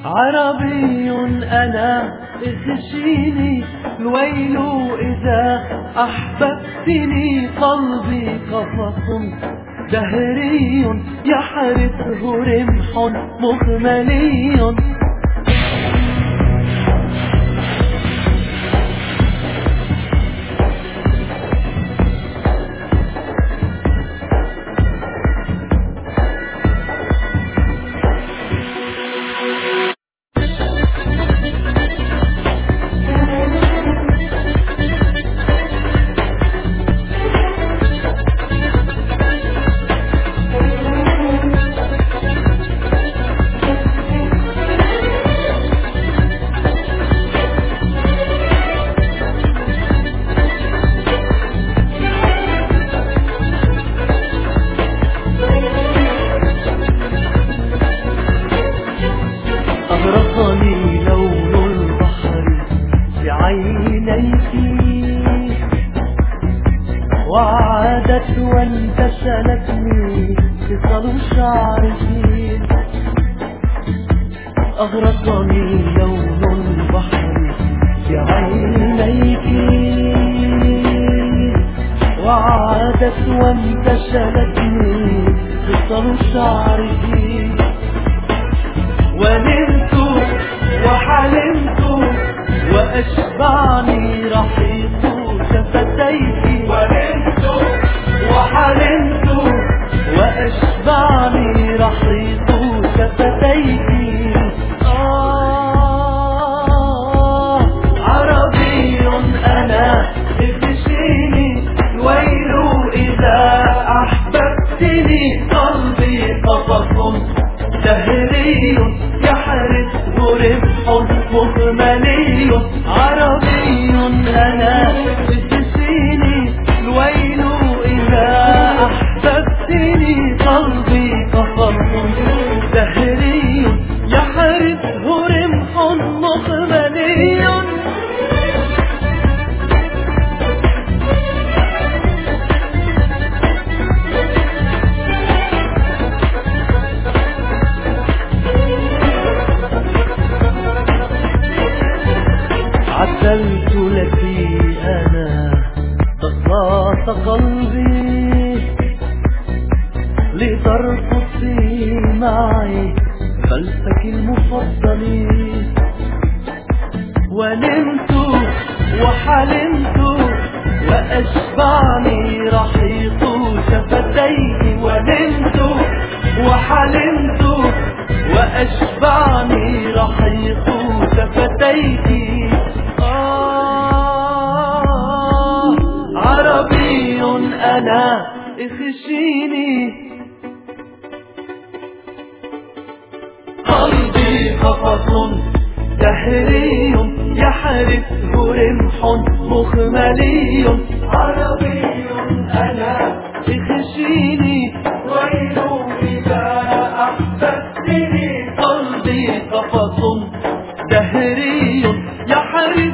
عربي أنا اخشيني الويل إذا أحببتني، قلبي قفص دهري يحرسه رمح مخملي. أغرقني لون البحر بعينيك، وعادت وانتشلتني خصال شعرك. أغرقني لون البحر بعينيك، وعادت وانتشلتني خصال شعرك. ونمت وحلمت وأشبعني رحيق شفتيك. ونمت وحلمت وأشبعني رحيق شفتيك. عربي أنا اخشيني الويل إذا أحببتني، قلبي قفص دهري يحرسه رمح مخملي. عربي أنا اخشيني الويل إذا أحببتني، قلبي قفص دهري يحرسه رمح مخملي. عدلت لك أنا ضغط قلبي لترقصي معي خلفك المفضل. ونمت وحلمت وأشبعني رحيق شفتيه. ونمت وحلمت وأشبعني رحيق شفتيه. عربي أنا اخشيني، قلبي قفص دهري يحرسه رمح مخملي. عربي أنا اخشيني ويل إذا أحببتني، قلبي قفص دهري يحرسه